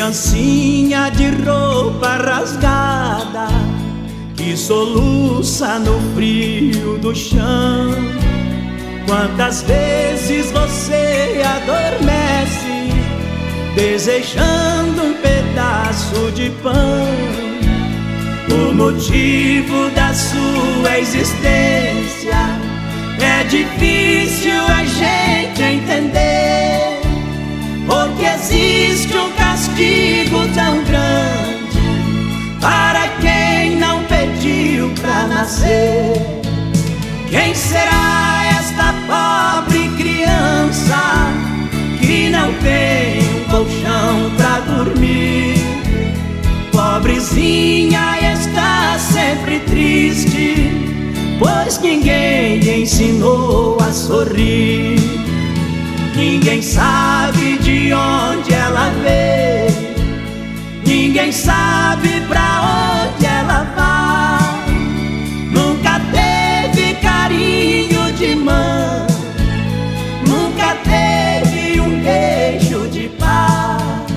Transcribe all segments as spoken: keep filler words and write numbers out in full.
Criancinha de roupa rasgada que soluça no frio do chão. Quantas vezes você adormece desejando um pedaço de pão? O motivo da sua existência é difícil a gente entender, porque existe um castigo tão grande para quem não pediu pra nascer. Quem será esta pobre criança que não tem um colchão pra dormir? Pobrezinha está sempre triste, pois ninguém lhe ensinou a sorrir. Ninguém sabe de onde ela veio, ninguém sabe pra onde ela vai. Nunca teve carinho de mãe, nunca teve um beijo de pai.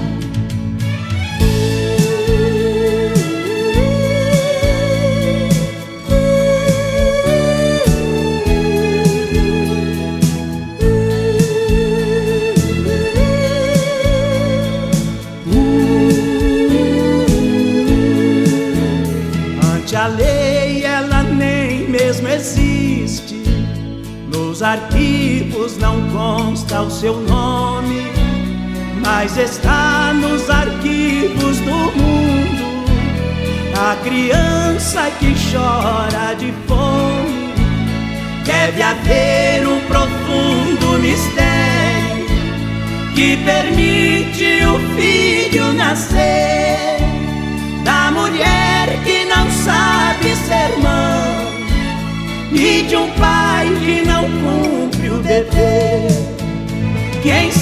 A lei, ela nem mesmo existe, nos arquivos não consta o seu nome, mas está nos arquivos do mundo a criança que chora de fome. Deve haver um profundo mistério que permite o filho nascer da mulher que não sabe ser mãe e de um pai que não cumpre o dever. Quem